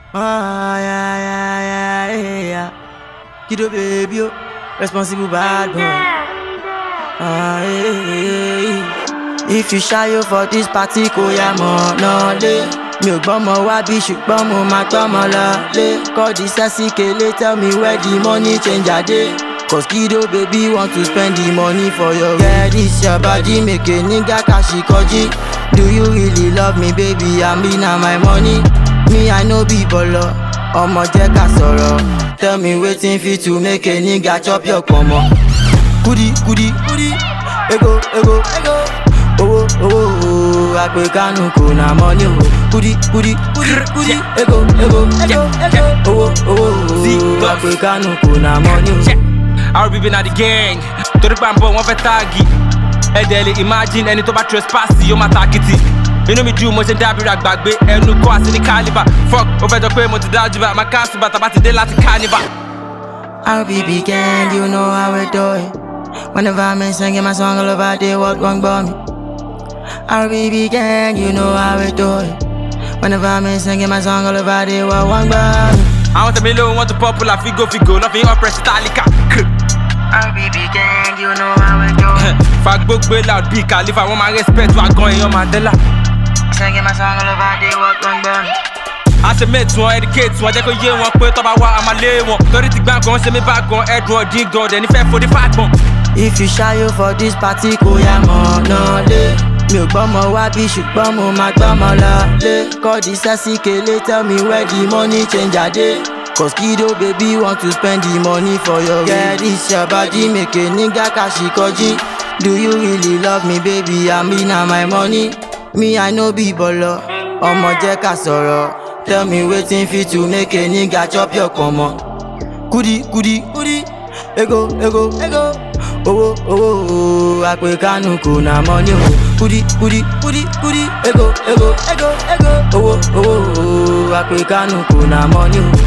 Yeah. Kiddo baby, yo. Responsible bad boy. If you shy you for this party, kò yá mọ̀ lọ́lé. Mi ò gbọ́mọ wá bí ṣùgbọ́n mo máa gbọ́mọ lọ́lé. Call the sexy kele, tell me where the money change a day. Cause Kiddo baby want to spend the money for your girl. This your body make a nigga kashi koji. Do you really love me baby? I mean na my money. Me I no be bolo, ọmọ jẹ́ ká sọ̀rọ̀. Tell me wetin fit to make a nigga chop your pomo. Kudi, ego. Owó, àpè kánú kò na money o. Kudi, ego. Owó, àpè kánú kò na money o. I'll be na the gang. Torí pàmbọ̀ wọ́n fẹ́ táàgì. Ẹ̀dẹ̀ lè imagine ẹni tó bá trespass yóò máa tàkìtì. Inú mi ju mo ṣe dábìrì àgbàgbé ẹnu kọ́ àti ní caliber. Fuck, ó fẹ́ jọ pé mo ti dájú bá. Máa káàsù bàtà bá ti dé láti carnival. RBB gang, you know how we do it. Whenever I'm singing my song all over the world, gon' blow me. RBB gang, you know how we do it. Whenever I'm singing my song all over the world, gon' blow me. Àwọn tẹ̀mí ló want to popular figo, lọ́fìn ọ̀pẹ̀rẹ̀ Stalika. RBB gang, you know how we do it. Fagbógbé loud bí Khalifa, wọ́n máa respect wa gan èèyàn Mandela. Singing my song all over the world, gon' blow me. A ṣe mate wọn, educate wọn, jẹ́ kó yé wọn pé tọ́ba wá a máa lé wọn. Torí ti gbá gan ṣe mí bá gan, ẹ̀dùn ọ̀dín gan, dẹ̀ nífẹ̀ẹ́ fòdí fàgbọ̀n. If you shy you for this party, kò yá mọ̀ lọ́lé. Mi ò gbọ́mọ wá bí ṣùgbọ́n mo máa gbọ́mọ lọ́lé. Call the sexy kele, tell me where the money change a day. Cause Kiddo baby want to spend the money for your girl. This your body make a nigga kashi koji. Do you really love me baby? I mean na my money. Me I no be bolo, ọmọ jẹ́ ká sọ̀rọ̀. Tell me wetin fit to make a nigga chop your pomo. Kudi, ego. Owó, àpè kánú kò na money o. Kudi, ego. Owó, àpè kánú kò na money o.